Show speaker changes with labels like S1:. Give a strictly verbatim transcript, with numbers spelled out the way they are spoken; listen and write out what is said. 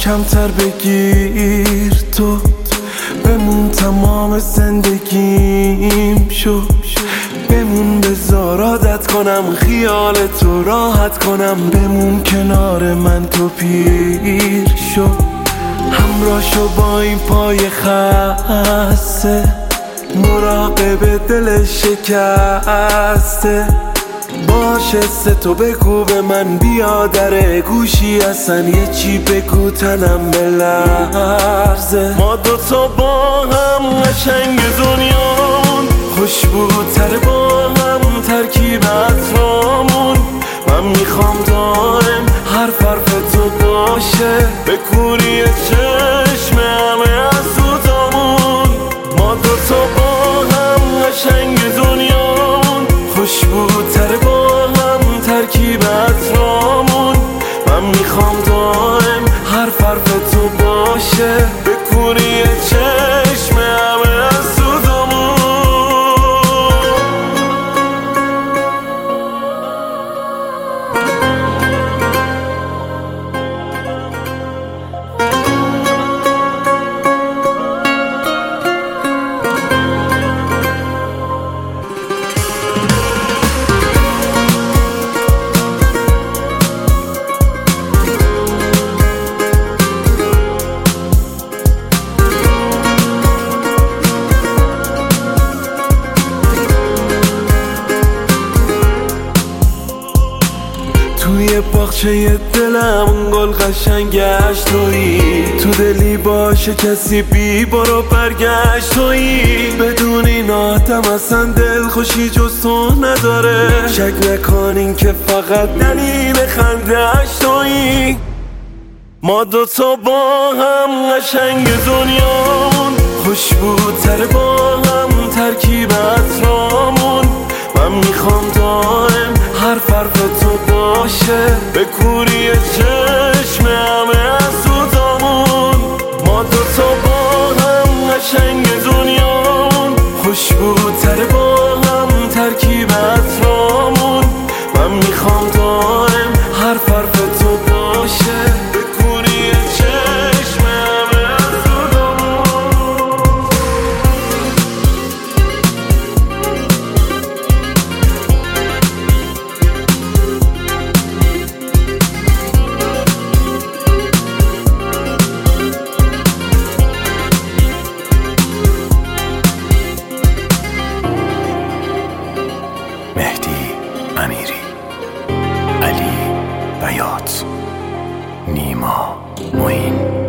S1: کمتر بگیر تو، بمون تمام زندگیم شو، بمون بذار عادت کنم خیال تو راحت کنم، بمون کنار من تو پیر شو، همراه شو با این پای خسته، مراقب دل شکسته، باشه سه تو بگو به من بیا در گوشی اصلا یه چی بگو تنم بلرزه. ما دوتا با هم قشنگ دنیامون، خوشبوتر با هم ترکیب اطرامون، من میخوام دائم حرف حرف تو باشه به کوری چشم همه از سوزامون. ما دوتا با هم قشنگ دنیامون، خوشبوتر با هم ترکیب اطرامون، من میخوام دائم حرف حرف تو باشه به کوری چشم همه از سوزامون. توی باغچه دلم گل قشنگش تویی، تو دلی باشه کسی بی برو برگشت تویی، بدون این آدم اصلا دل خوشی جز تو نداره، شک نکنین که فقط دلیل خنده‌اش تویی. ما دوتا با هم قشنگ دنیامون، خوشبوتر با هم ترکیب اطرامون، من میخوام دائم حرف حرف تو باشه به کوری چشم همه از سوزامون. ما دوتا با هم قشنگ دنیامون، خوشبوتر با هم ترکیب اطرامون، من میخوام دائم حرف حرف تو باشه به کوری چشم همه از سوزامون.
S2: مهدی امیری، علی بیات، نیما معین.